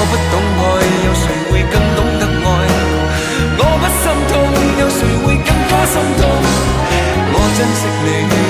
不懂愛，有誰會更懂得愛？我不心痛，有誰會更加心痛？我珍惜你。